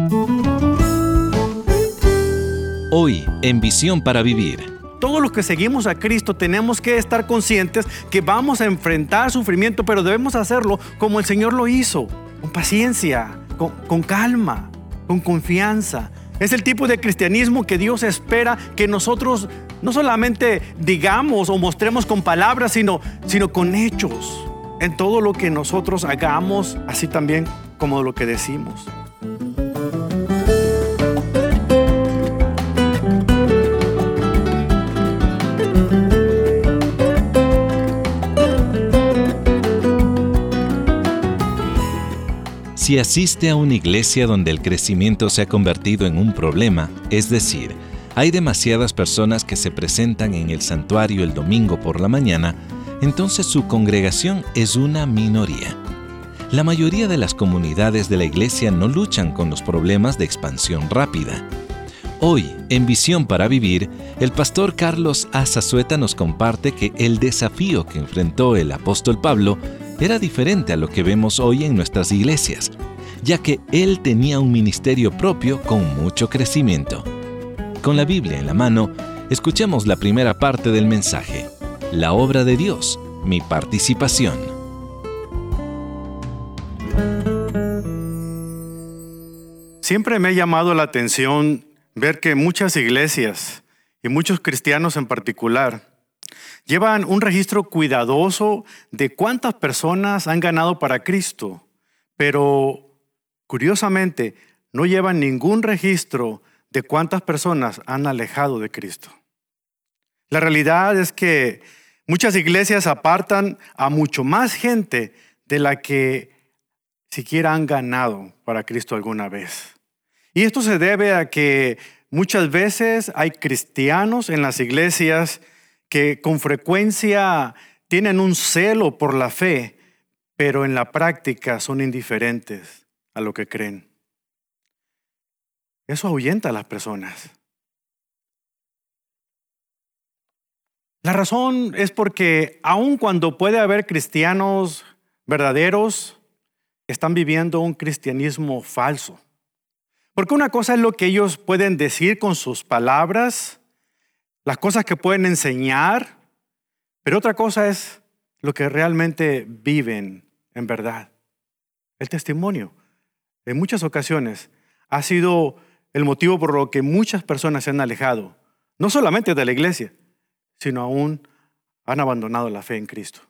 Hoy, en Visión para Vivir. Todos los que seguimos a Cristo tenemos que estar conscientes que vamos a enfrentar sufrimiento, pero debemos hacerlo como el Señor lo hizo, con paciencia, con calma, con confianza. Es el tipo de cristianismo que Dios espera que nosotros no solamente digamos o mostremos con palabras, sino con hechos en todo lo que nosotros hagamos, así también como lo que decimos. Si asiste a una iglesia donde el crecimiento se ha convertido en un problema, es decir, hay demasiadas personas que se presentan en el santuario el domingo por la mañana, entonces su congregación es una minoría. La mayoría de las comunidades de la iglesia no luchan con los problemas de expansión rápida. Hoy, en Visión para Vivir, el pastor Carlos Azazueta nos comparte que el desafío que enfrentó el apóstol Pablo era diferente a lo que vemos hoy en nuestras iglesias, ya que él tenía un ministerio propio con mucho crecimiento. Con la Biblia en la mano, escuchemos la primera parte del mensaje, La obra de Dios, mi participación. Siempre me ha llamado la atención ver que muchas iglesias y muchos cristianos en particular llevan un registro cuidadoso de cuántas personas han ganado para Cristo, pero curiosamente no llevan ningún registro de cuántas personas han alejado de Cristo. La realidad es que muchas iglesias apartan a mucho más gente de la que siquiera han ganado para Cristo alguna vez. Y esto se debe a que muchas veces hay cristianos en las iglesias que con frecuencia tienen un celo por la fe, pero en la práctica son indiferentes a lo que creen. Eso ahuyenta a las personas. La razón es porque aun cuando puede haber cristianos verdaderos, están viviendo un cristianismo falso. Porque una cosa es lo que ellos pueden decir con sus palabras, las cosas que pueden enseñar, pero otra cosa es lo que realmente viven en verdad. El testimonio, en muchas ocasiones, ha sido el motivo por lo que muchas personas se han alejado, no solamente de la iglesia, sino aún han abandonado la fe en Cristo.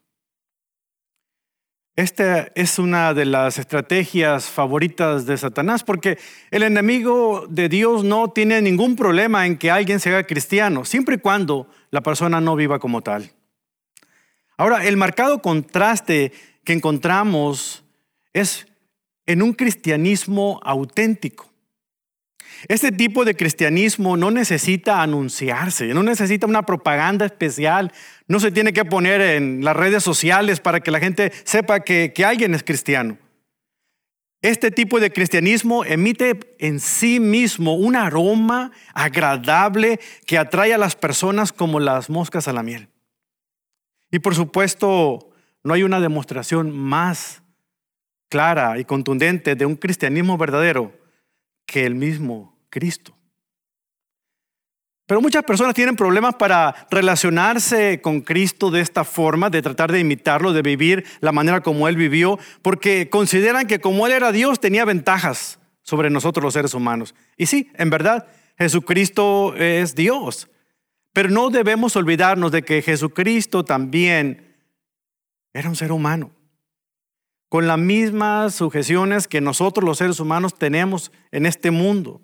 Esta es una de las estrategias favoritas de Satanás, porque el enemigo de Dios no tiene ningún problema en que alguien se haga cristiano, siempre y cuando la persona no viva como tal. Ahora, el marcado contraste que encontramos es en un cristianismo auténtico. Este tipo de cristianismo no necesita anunciarse, no necesita una propaganda especial, no se tiene que poner en las redes sociales para que la gente sepa que alguien es cristiano. Este tipo de cristianismo emite en sí mismo un aroma agradable que atrae a las personas como las moscas a la miel. Y por supuesto, no hay una demostración más clara y contundente de un cristianismo verdadero que el mismo Cristo. Pero muchas personas tienen problemas para relacionarse con Cristo de esta forma, de tratar de imitarlo, de vivir la manera como Él vivió, porque consideran que como Él era Dios, tenía ventajas sobre nosotros los seres humanos. Y sí, en verdad, Jesucristo es Dios. Pero no debemos olvidarnos de que Jesucristo también era un ser humano, con las mismas sujeciones que nosotros los seres humanos tenemos en este mundo.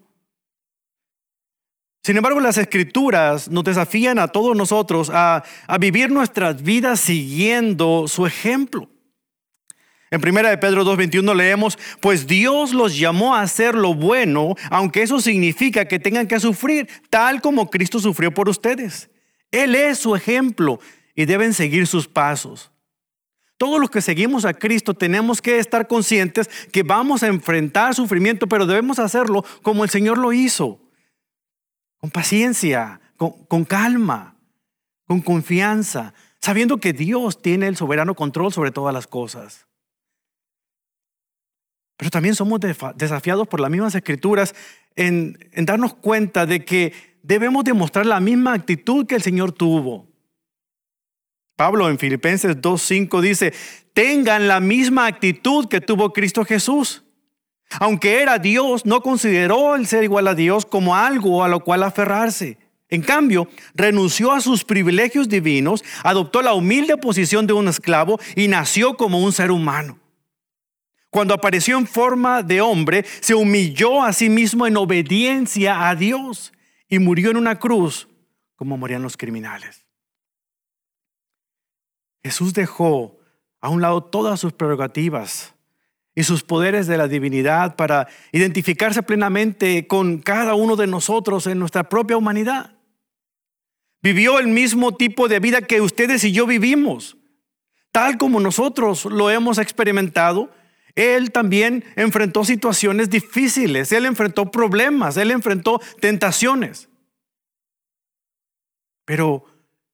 Sin embargo, las Escrituras nos desafían a todos nosotros a vivir nuestras vidas siguiendo su ejemplo. En 1 Pedro 2:21 leemos, pues Dios los llamó a hacer lo bueno, aunque eso significa que tengan que sufrir, tal como Cristo sufrió por ustedes. Él es su ejemplo y deben seguir sus pasos. Todos los que seguimos a Cristo tenemos que estar conscientes que vamos a enfrentar sufrimiento, pero debemos hacerlo como el Señor lo hizo. Con paciencia, con calma, con confianza, sabiendo que Dios tiene el soberano control sobre todas las cosas. Pero también somos desafiados por las mismas Escrituras en darnos cuenta de que debemos demostrar la misma actitud que el Señor tuvo. Pablo en Filipenses 2:5 dice: tengan la misma actitud que tuvo Cristo Jesús. Aunque era Dios, no consideró el ser igual a Dios como algo a lo cual aferrarse. En cambio, renunció a sus privilegios divinos, adoptó la humilde posición de un esclavo y nació como un ser humano. Cuando apareció en forma de hombre, se humilló a sí mismo en obediencia a Dios y murió en una cruz como morían los criminales. Jesús dejó a un lado todas sus prerrogativas y sus poderes de la divinidad para identificarse plenamente con cada uno de nosotros en nuestra propia humanidad. Vivió el mismo tipo de vida que ustedes y yo vivimos, tal como nosotros lo hemos experimentado. Él también enfrentó situaciones difíciles, Él enfrentó problemas, Él enfrentó tentaciones. Pero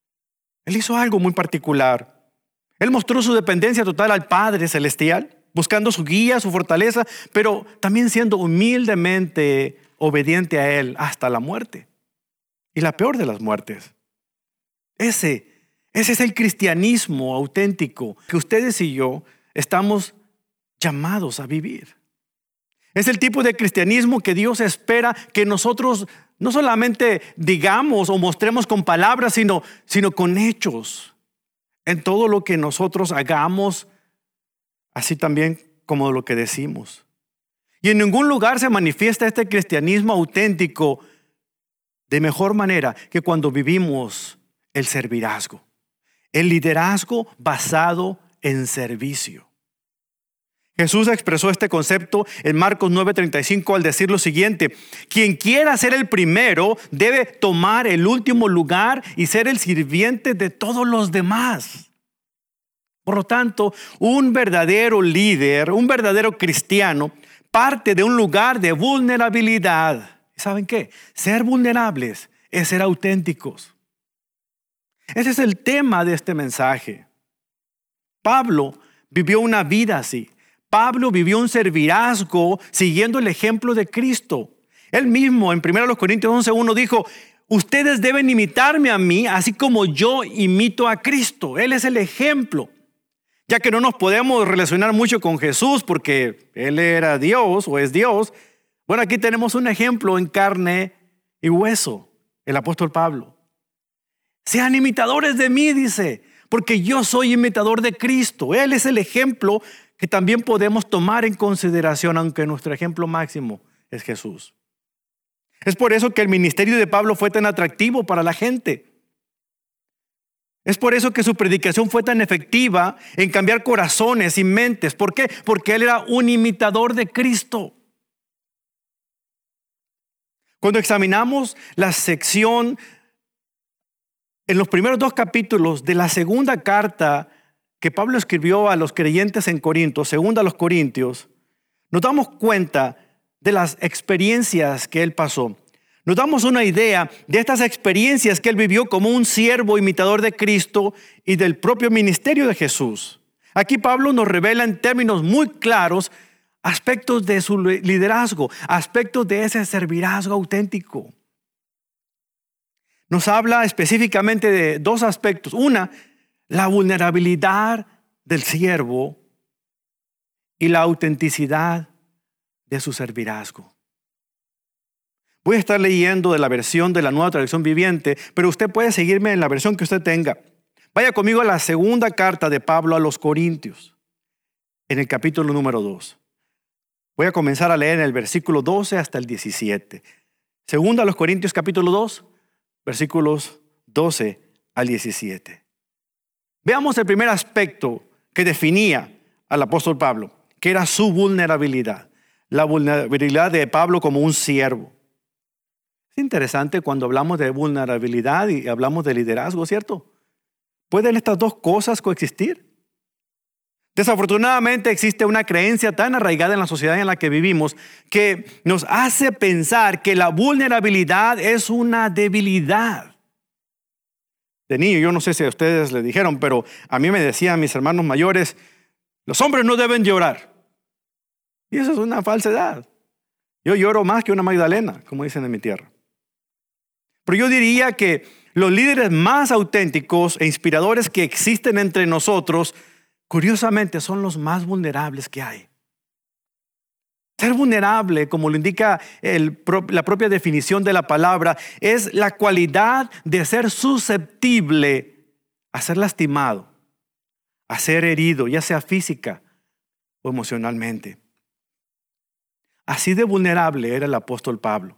Él hizo algo muy particular. Él mostró su dependencia total al Padre Celestial, buscando su guía, su fortaleza, pero también siendo humildemente obediente a Él hasta la muerte. Y la peor de las muertes. Ese es el cristianismo auténtico que ustedes y yo estamos llamados a vivir. Es el tipo de cristianismo que Dios espera que nosotros no solamente digamos o mostremos con palabras, sino con hechos. En todo lo que nosotros hagamos, así también como lo que decimos. Y en ningún lugar se manifiesta este cristianismo auténtico de mejor manera que cuando vivimos el servidazgo. El liderazgo basado en servicio. Jesús expresó este concepto en Marcos 9:35 al decir lo siguiente: quien quiera ser el primero debe tomar el último lugar y ser el sirviente de todos los demás. Por lo tanto, un verdadero líder, un verdadero cristiano, parte de un lugar de vulnerabilidad. ¿Saben qué? Ser vulnerables es ser auténticos. Ese es el tema de este mensaje. Pablo vivió una vida así. Pablo vivió un servidazgo siguiendo el ejemplo de Cristo. Él mismo en 1 Corintios 11:1 dijo: ustedes deben imitarme a mí así como yo imito a Cristo. Él es el ejemplo. Ya que no nos podemos relacionar mucho con Jesús porque Él era Dios o es Dios, bueno, aquí tenemos un ejemplo en carne y hueso, el apóstol Pablo. Sean imitadores de mí, dice, porque yo soy imitador de Cristo. Él es el ejemplo que también podemos tomar en consideración, aunque nuestro ejemplo máximo es Jesús. Es por eso que el ministerio de Pablo fue tan atractivo para la gente. Es por eso que su predicación fue tan efectiva en cambiar corazones y mentes. ¿Por qué? Porque él era un imitador de Cristo. Cuando examinamos la sección en los primeros 2 capítulos de la segunda carta que Pablo escribió a los creyentes en Corinto, segunda a los Corintios, nos damos cuenta de las experiencias que él pasó. Nos damos una idea de estas experiencias que él vivió como un siervo imitador de Cristo y del propio ministerio de Jesús. Aquí Pablo nos revela en términos muy claros aspectos de su liderazgo, aspectos de ese servidazgo auténtico. Nos habla específicamente de 2 aspectos. Una, la vulnerabilidad del siervo y la autenticidad de su servidazgo. Voy a estar leyendo de la versión de la Nueva Traducción Viviente, pero usted puede seguirme en la versión que usted tenga. Vaya conmigo a la segunda carta de Pablo a los Corintios, en el capítulo número 2. Voy a comenzar a leer en el versículo 12 hasta el 17. Segunda a los Corintios capítulo 2, versículos 12 al 17. Veamos el primer aspecto que definía al apóstol Pablo, que era su vulnerabilidad. La vulnerabilidad de Pablo como un siervo. Es interesante cuando hablamos de vulnerabilidad y hablamos de liderazgo, ¿cierto? ¿Pueden estas 2 cosas coexistir? Desafortunadamente existe una creencia tan arraigada en la sociedad en la que vivimos que nos hace pensar que la vulnerabilidad es una debilidad. De niño, yo no sé si a ustedes le dijeron, pero a mí me decían mis hermanos mayores: los hombres no deben llorar. Y eso es una falsedad. Yo lloro más que una Magdalena, como dicen en mi tierra. Pero yo diría que los líderes más auténticos e inspiradores que existen entre nosotros, curiosamente, son los más vulnerables que hay. Ser vulnerable, como lo indica la propia definición de la palabra, es la cualidad de ser susceptible a ser lastimado, a ser herido, ya sea física o emocionalmente. Así de vulnerable era el apóstol Pablo.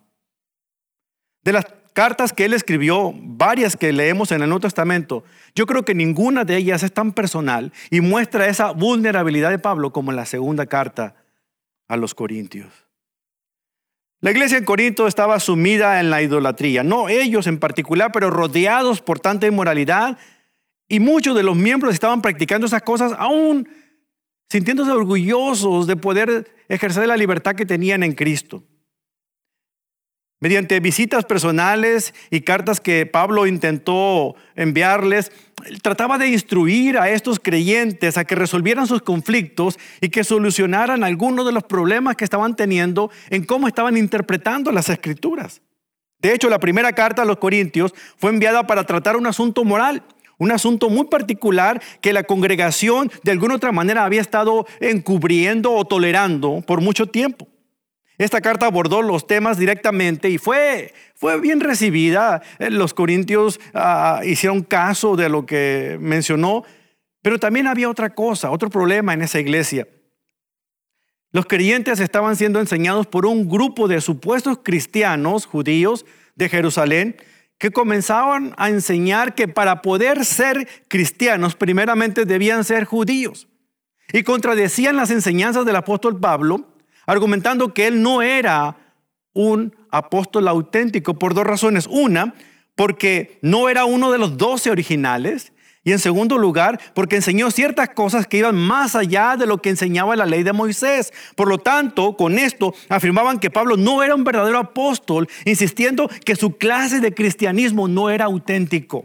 De las cartas que él escribió, varias que leemos en el Nuevo Testamento, yo creo que ninguna de ellas es tan personal y muestra esa vulnerabilidad de Pablo como en la segunda carta a los Corintios. La iglesia en Corinto estaba sumida en la idolatría, no ellos en particular, pero rodeados por tanta inmoralidad, y muchos de los miembros estaban practicando esas cosas aún sintiéndose orgullosos de poder ejercer la libertad que tenían en Cristo. Mediante visitas personales y cartas que Pablo intentó enviarles, trataba de instruir a estos creyentes a que resolvieran sus conflictos y que solucionaran algunos de los problemas que estaban teniendo en cómo estaban interpretando las Escrituras. De hecho, la primera carta a los Corintios fue enviada para tratar un asunto moral, un asunto muy particular que la congregación de alguna otra manera había estado encubriendo o tolerando por mucho tiempo. Esta carta abordó los temas directamente y fue bien recibida. Los corintios hicieron caso de lo que mencionó, pero también había otra cosa, otro problema en esa iglesia. Los creyentes estaban siendo enseñados por un grupo de supuestos cristianos judíos de Jerusalén que comenzaban a enseñar que para poder ser cristianos primeramente debían ser judíos, y contradecían las enseñanzas del apóstol Pablo, argumentando que él no era un apóstol auténtico por dos razones. Una, porque no era uno de los 12 originales. Y en segundo lugar, porque enseñó ciertas cosas que iban más allá de lo que enseñaba la ley de Moisés. Por lo tanto, con esto afirmaban que Pablo no era un verdadero apóstol, insistiendo que su clase de cristianismo no era auténtico.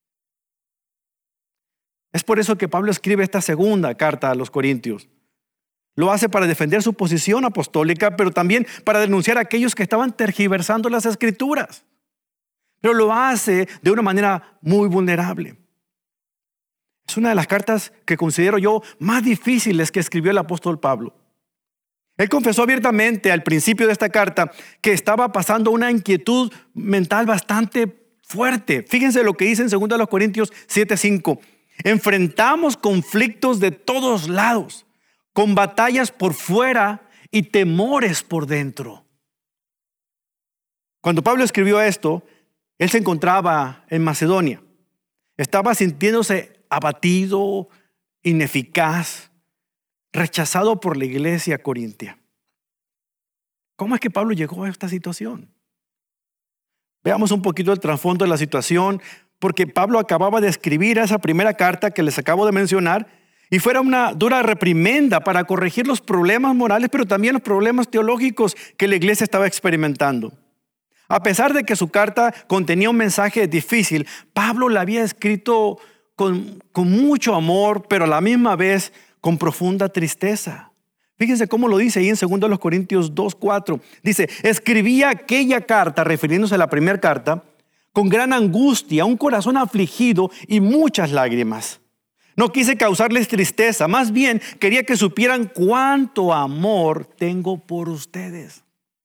Es por eso que Pablo escribe esta segunda carta a los Corintios. Lo hace para defender su posición apostólica, pero también para denunciar a aquellos que estaban tergiversando las Escrituras. Pero lo hace de una manera muy vulnerable. Es una de las cartas que considero yo más difíciles que escribió el apóstol Pablo. Él confesó abiertamente al principio de esta carta que estaba pasando una inquietud mental bastante fuerte. Fíjense lo que dice en 2 Corintios 7:5. Enfrentamos conflictos de todos lados, con batallas por fuera y temores por dentro. Cuando Pablo escribió esto, él se encontraba en Macedonia. Estaba sintiéndose abatido, ineficaz, rechazado por la iglesia corintia. ¿Cómo es que Pablo llegó a esta situación? Veamos un poquito el trasfondo de la situación, porque Pablo acababa de escribir esa primera carta que les acabo de mencionar, y fuera una dura reprimenda para corregir los problemas morales, pero también los problemas teológicos que la iglesia estaba experimentando. A pesar de que su carta contenía un mensaje difícil, Pablo la había escrito con mucho amor, pero a la misma vez con profunda tristeza. Fíjense cómo lo dice ahí en 2 Corintios 2:4. Dice, escribía aquella carta, refiriéndose a la primera carta, con gran angustia, un corazón afligido y muchas lágrimas. No quise causarles tristeza, más bien quería que supieran cuánto amor tengo por ustedes.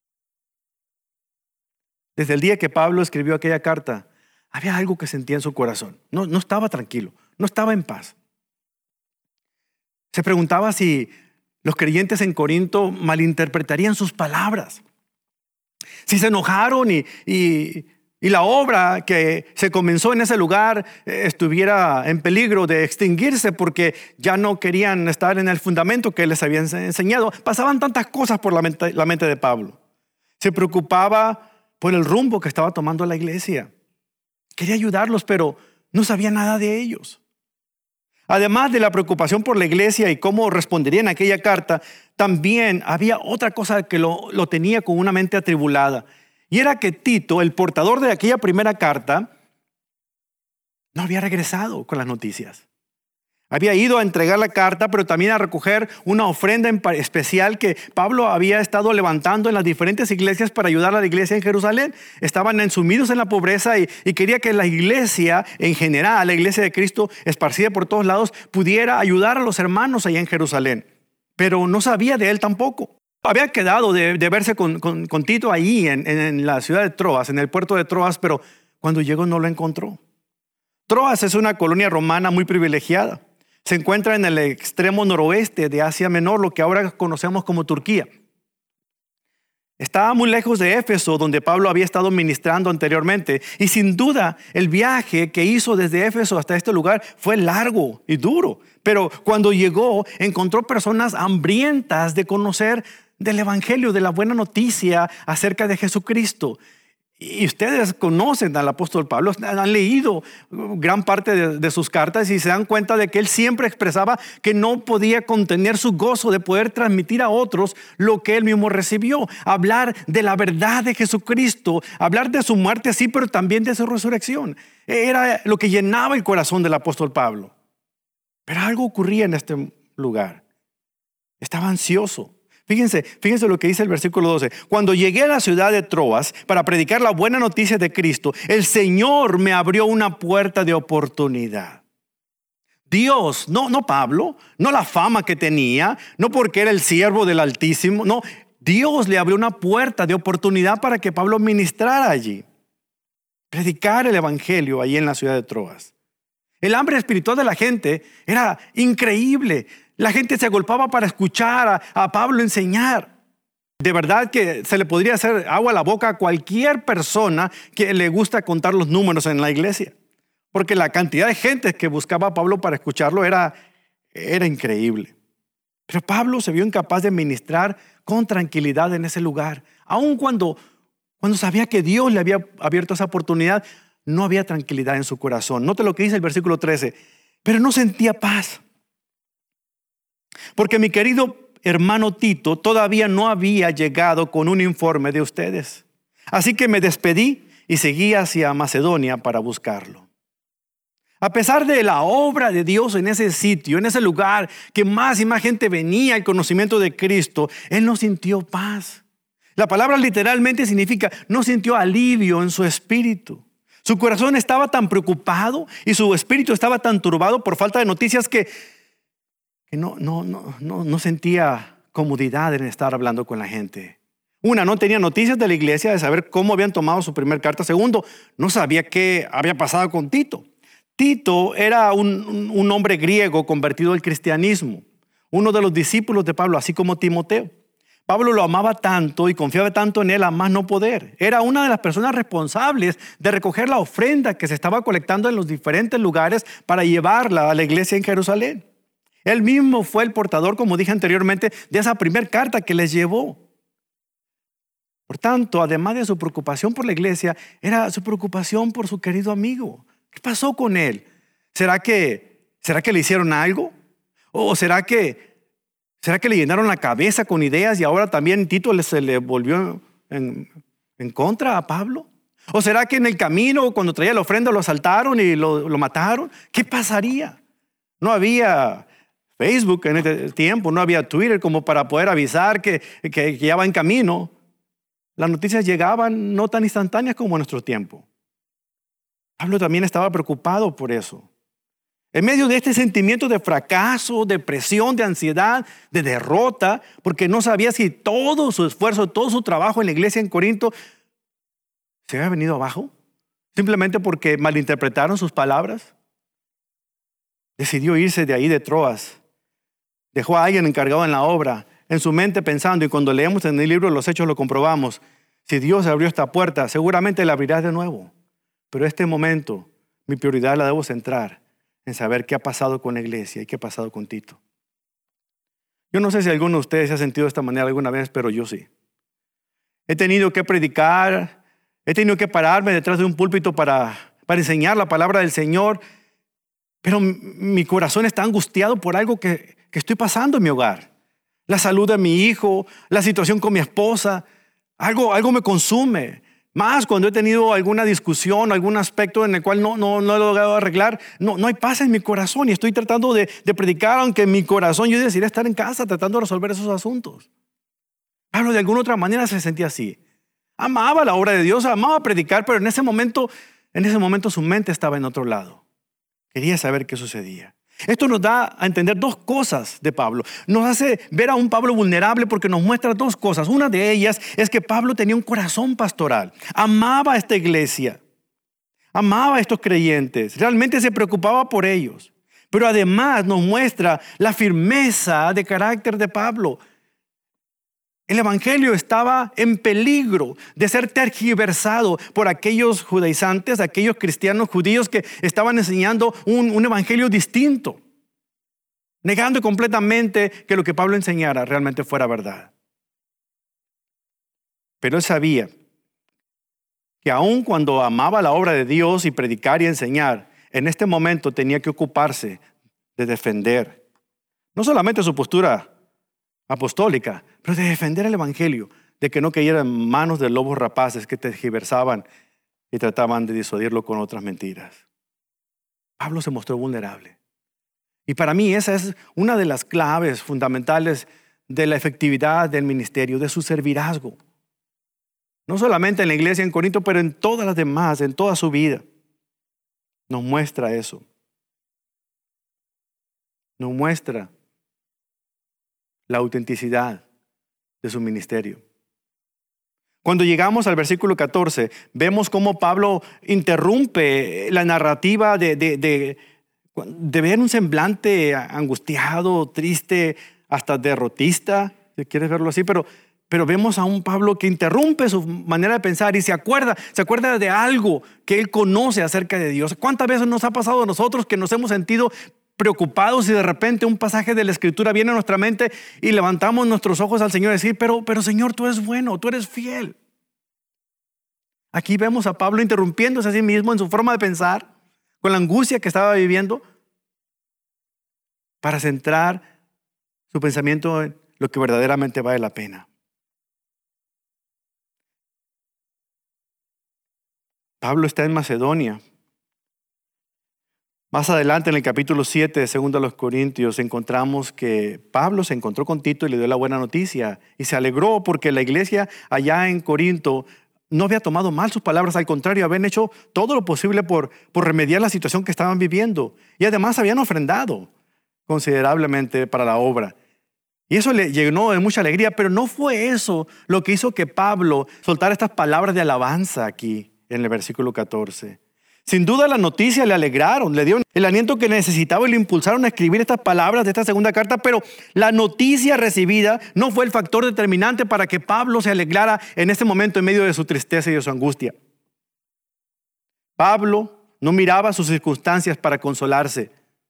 Desde el día que Pablo escribió aquella carta, había algo que sentía en su corazón. No estaba tranquilo, no estaba en paz. Se preguntaba si los creyentes en Corinto malinterpretarían sus palabras, si se enojaron y la obra que se comenzó en ese lugar estuviera en peligro de extinguirse porque ya no querían estar en el fundamento que les habían enseñado. Pasaban tantas cosas por la mente de Pablo. Se preocupaba por el rumbo que estaba tomando la iglesia. Quería ayudarlos, pero no sabía nada de ellos. Además de la preocupación por la iglesia y cómo responderían a aquella carta, también había otra cosa que lo tenía con una mente atribulada. Y era que Tito, el portador de aquella primera carta, no había regresado con las noticias. Había ido a entregar la carta, pero también a recoger una ofrenda especial que Pablo había estado levantando en las diferentes iglesias para ayudar a la iglesia en Jerusalén. Estaban sumidos en la pobreza y quería que la iglesia en general, la iglesia de Cristo esparcida por todos lados, pudiera ayudar a los hermanos allá en Jerusalén. Pero no sabía de él tampoco. Había quedado de verse con Tito allí en la ciudad de Troas, en el puerto de Troas, pero cuando llegó no lo encontró. Troas es una colonia romana muy privilegiada. Se encuentra en el extremo noroeste de Asia Menor, lo que ahora conocemos como Turquía. Estaba muy lejos de Éfeso, donde Pablo había estado ministrando anteriormente. Y sin duda, el viaje que hizo desde Éfeso hasta este lugar fue largo y duro. Pero cuando llegó, encontró personas hambrientas de conocer del evangelio, de la buena noticia acerca de Jesucristo. Y ustedes conocen al apóstol Pablo, han leído gran parte de sus cartas y se dan cuenta de que él siempre expresaba que no podía contener su gozo de poder transmitir a otros lo que él mismo recibió. Hablar de la verdad de Jesucristo, hablar de su muerte, sí, pero también de su resurrección. Era lo que llenaba el corazón del apóstol Pablo. Pero algo ocurría en este lugar. Estaba ansioso. Fíjense lo que dice el versículo 12. Cuando llegué a la ciudad de Troas para predicar la buena noticia de Cristo, el Señor me abrió una puerta de oportunidad. Dios, no Pablo, no la fama que tenía, no porque era el siervo del Altísimo, no, Dios le abrió una puerta de oportunidad para que Pablo ministrara allí, predicar el evangelio allí en la ciudad de Troas. El hambre espiritual de la gente era increíble. La gente se agolpaba para escuchar a Pablo enseñar. De verdad que se le podría hacer agua a la boca a cualquier persona que le gusta contar los números en la iglesia. Porque la cantidad de gente que buscaba a Pablo para escucharlo era increíble. Pero Pablo se vio incapaz de ministrar con tranquilidad en ese lugar. Aun cuando sabía que Dios le había abierto esa oportunidad, no había tranquilidad en su corazón. Note lo que dice el versículo 13. Pero no sentía paz. Porque mi querido hermano Tito todavía no había llegado con un informe de ustedes. Así que me despedí y seguí hacia Macedonia para buscarlo. A pesar de la obra de Dios en ese sitio, en ese lugar, que más y más gente venía al conocimiento de Cristo, él no sintió paz. La palabra literalmente significa no sintió alivio en su espíritu. Su corazón estaba tan preocupado y su espíritu estaba tan turbado por falta de noticias que no sentía comodidad en estar hablando con la gente. Una, no tenía noticias de la iglesia de saber cómo habían tomado su primer carta. Segundo, no sabía qué había pasado con Tito. Tito era un hombre griego convertido al cristianismo, uno de los discípulos de Pablo, así como Timoteo. Pablo lo amaba tanto y confiaba tanto en él a más no poder. Era una de las personas responsables de recoger la ofrenda que se estaba colectando en los diferentes lugares para llevarla a la iglesia en Jerusalén. Él mismo fue el portador, como dije anteriormente, de esa primera carta que les llevó. Por tanto, además de su preocupación por la iglesia, era su preocupación por su querido amigo. ¿Qué pasó con él? ¿Será que le hicieron algo? ¿O será que le llenaron la cabeza con ideas y ahora también Tito se le volvió en contra a Pablo? ¿O será que en el camino, cuando traía la ofrenda, lo asaltaron y lo mataron? ¿Qué pasaría? No había Facebook en ese tiempo, no había Twitter como para poder avisar que ya va en camino. Las noticias llegaban no tan instantáneas como en nuestro tiempo. Pablo también estaba preocupado por eso. En medio de este sentimiento de fracaso, de presión, de ansiedad, de derrota, porque no sabía si todo su esfuerzo, todo su trabajo en la iglesia en Corinto se había venido abajo, simplemente porque malinterpretaron sus palabras. Decidió irse de ahí de Troas. Dejó a alguien encargado en la obra, en su mente pensando, y cuando leemos en el libro de los Hechos lo comprobamos, si Dios abrió esta puerta, seguramente la abrirá de nuevo. Pero este momento, mi prioridad la debo centrar en saber qué ha pasado con la iglesia y qué ha pasado con Tito. Yo no sé si alguno de ustedes se ha sentido de esta manera alguna vez, pero yo sí. He tenido que predicar, he tenido que pararme detrás de un púlpito para enseñar la palabra del Señor, pero mi corazón está angustiado por algo que estoy pasando en mi hogar. La salud de mi hijo, la situación con mi esposa, algo me consume. Más cuando he tenido alguna discusión, algún aspecto en el cual no he logrado arreglar, no hay paz en mi corazón y estoy tratando de predicar, aunque en mi corazón yo desearía estar en casa tratando de resolver esos asuntos. Pablo de alguna otra manera se sentía así. Amaba la obra de Dios, amaba predicar, pero en ese momento su mente estaba en otro lado. Quería saber qué sucedía. Esto nos da a entender dos cosas de Pablo. Nos hace ver a un Pablo vulnerable porque nos muestra dos cosas. Una de ellas es que Pablo tenía un corazón pastoral. Amaba a esta iglesia. Amaba a estos creyentes. Realmente se preocupaba por ellos. Pero además nos muestra la firmeza de carácter de Pablo. El evangelio estaba en peligro de ser tergiversado por aquellos judaizantes, aquellos cristianos judíos que estaban enseñando un evangelio distinto, negando completamente que lo que Pablo enseñara realmente fuera verdad. Pero él sabía que aun cuando amaba la obra de Dios y predicar y enseñar, en este momento tenía que ocuparse de defender no solamente su postura apostólica, pero de defender el evangelio, de que no cayera en manos de lobos rapaces que tergiversaban y trataban de disuadirlo con otras mentiras. Pablo se mostró vulnerable. Y para mí esa es una de las claves fundamentales de la efectividad del ministerio, de su servidazgo. No solamente en la iglesia en Corinto, pero en todas las demás, en toda su vida. Nos muestra eso. Nos muestra la autenticidad de su ministerio. Cuando llegamos al versículo 14, vemos cómo Pablo interrumpe la narrativa de ver un semblante angustiado, triste, hasta derrotista, si quieres verlo así, pero vemos a un Pablo que interrumpe su manera de pensar y se acuerda de algo que él conoce acerca de Dios. ¿Cuántas veces nos ha pasado a nosotros que nos hemos sentido preocupados y de repente un pasaje de la Escritura viene a nuestra mente y levantamos nuestros ojos al Señor y decir, pero Señor, tú eres bueno, tú eres fiel? Aquí vemos a Pablo interrumpiéndose a sí mismo en su forma de pensar, con la angustia que estaba viviendo, para centrar su pensamiento en lo que verdaderamente vale la pena. Pablo está en Macedonia. Más adelante en el capítulo 7 de 2 Corintios encontramos que Pablo se encontró con Tito y le dio la buena noticia y se alegró porque la iglesia allá en Corinto no había tomado mal sus palabras, al contrario, habían hecho todo lo posible por remediar la situación que estaban viviendo y además habían ofrendado considerablemente para la obra. Y eso le llenó de mucha alegría, pero no fue eso lo que hizo que Pablo soltara estas palabras de alabanza aquí en el versículo 14. Sin duda las noticias le alegraron, le dieron el aliento que necesitaba y le impulsaron a escribir estas palabras de esta segunda carta, pero la noticia recibida no fue el factor determinante para que Pablo se alegrara en este momento en medio de su tristeza y de su angustia. Pablo no miraba sus circunstancias para consolarse,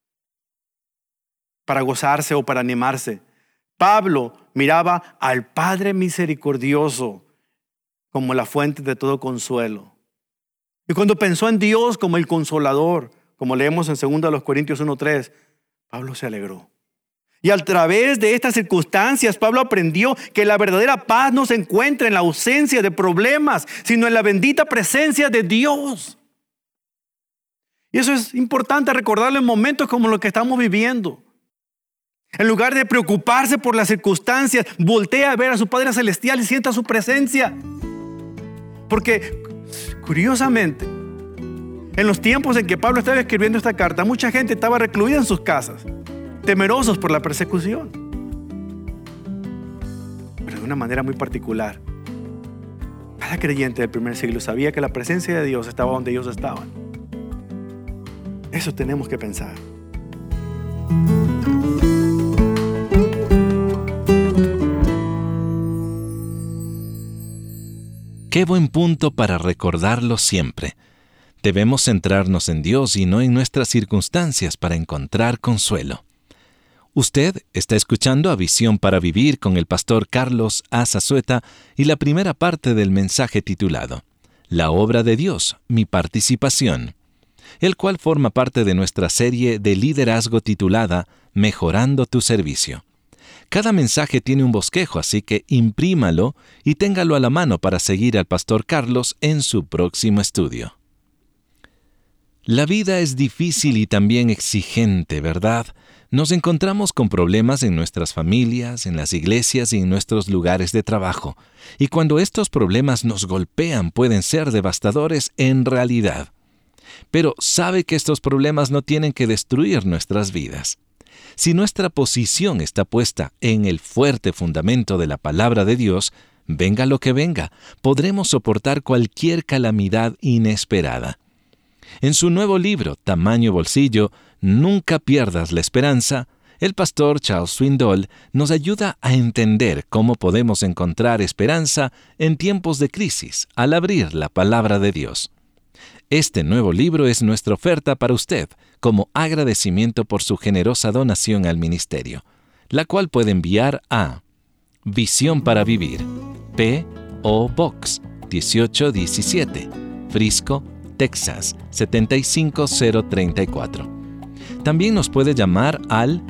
para gozarse o para animarse. Pablo miraba al Padre misericordioso como la fuente de todo consuelo. Y cuando pensó en Dios como el consolador, como leemos en 2 Corintios 1:3, Pablo se alegró. Y a través de estas circunstancias, Pablo aprendió que la verdadera paz no se encuentra en la ausencia de problemas, sino en la bendita presencia de Dios. Y eso es importante recordarlo en momentos como los que estamos viviendo. En lugar de preocuparse por las circunstancias, voltea a ver a su Padre Celestial y sienta su presencia. Porque curiosamente, en los tiempos en que Pablo estaba escribiendo esta carta, mucha gente estaba recluida en sus casas, temerosos por la persecución. Pero de una manera muy particular, cada creyente del primer siglo sabía que la presencia de Dios estaba donde ellos estaban. Eso tenemos que pensar. Qué buen punto para recordarlo siempre. Debemos centrarnos en Dios y no en nuestras circunstancias para encontrar consuelo. Usted está escuchando a Visión para Vivir con el pastor Carlos A. Zazueta y la primera parte del mensaje titulado La obra de Dios, mi participación, el cual forma parte de nuestra serie de liderazgo titulada Mejorando tu servicio. Cada mensaje tiene un bosquejo, así que imprímalo y téngalo a la mano para seguir al Pastor Carlos en su próximo estudio. La vida es difícil y también exigente, ¿verdad? Nos encontramos con problemas en nuestras familias, en las iglesias y en nuestros lugares de trabajo. Y cuando estos problemas nos golpean, pueden ser devastadores en realidad. Pero sabe que estos problemas no tienen que destruir nuestras vidas. Si nuestra posición está puesta en el fuerte fundamento de la palabra de Dios, venga lo que venga, podremos soportar cualquier calamidad inesperada. En su nuevo libro, Tamaño Bolsillo, Nunca pierdas la esperanza, el pastor Charles Swindoll nos ayuda a entender cómo podemos encontrar esperanza en tiempos de crisis al abrir la palabra de Dios. Este nuevo libro es nuestra oferta para usted como agradecimiento por su generosa donación al ministerio, la cual puede enviar a Visión para Vivir, P.O. Box 1817, Frisco, Texas 75034. También nos puede llamar al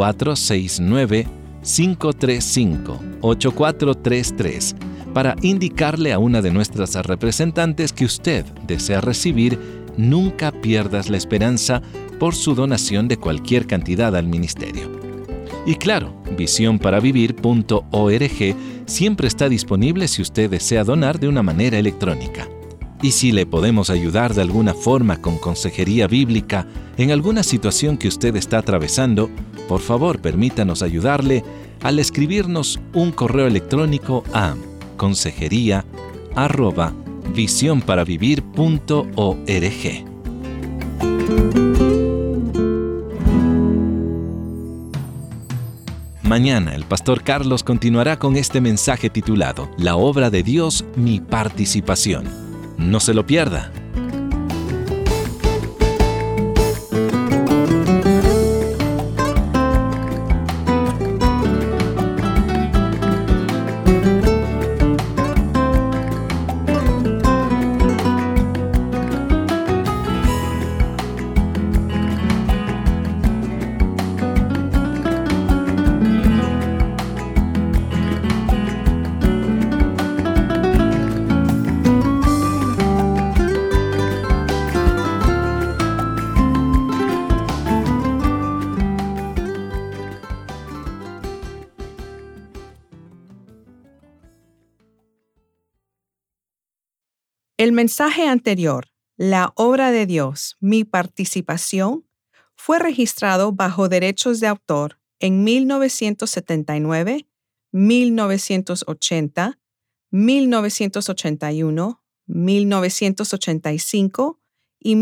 469-535-8433 para indicarle a una de nuestras representantes que usted desea recibir Nunca pierdas la esperanza por su donación de cualquier cantidad al ministerio. Y claro, visionparavivir.org siempre está disponible si usted desea donar de una manera electrónica. Y si le podemos ayudar de alguna forma con consejería bíblica en alguna situación que usted está atravesando, por favor permítanos ayudarle al escribirnos un correo electrónico a consejería@visionparavivir.org. Mañana el pastor Carlos continuará con este mensaje titulado La obra de Dios, mi participación. No se lo pierda. El mensaje anterior, La obra de Dios, mi participación, fue registrado bajo derechos de autor en 1979, 1980, 1981, 1985 y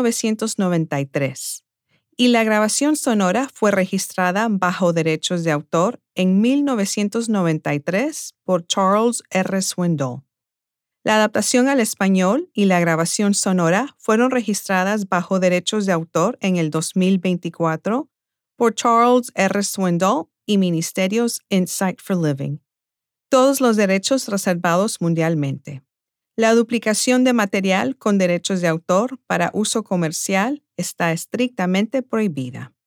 1993. Y la grabación sonora fue registrada bajo derechos de autor en 1993 por Charles R. Swindoll. La adaptación al español y la grabación sonora fueron registradas bajo derechos de autor en el 2024 por Charles R. Swindoll y Ministerios Insight for Living. Todos los derechos reservados mundialmente. La duplicación de material con derechos de autor para uso comercial está estrictamente prohibida.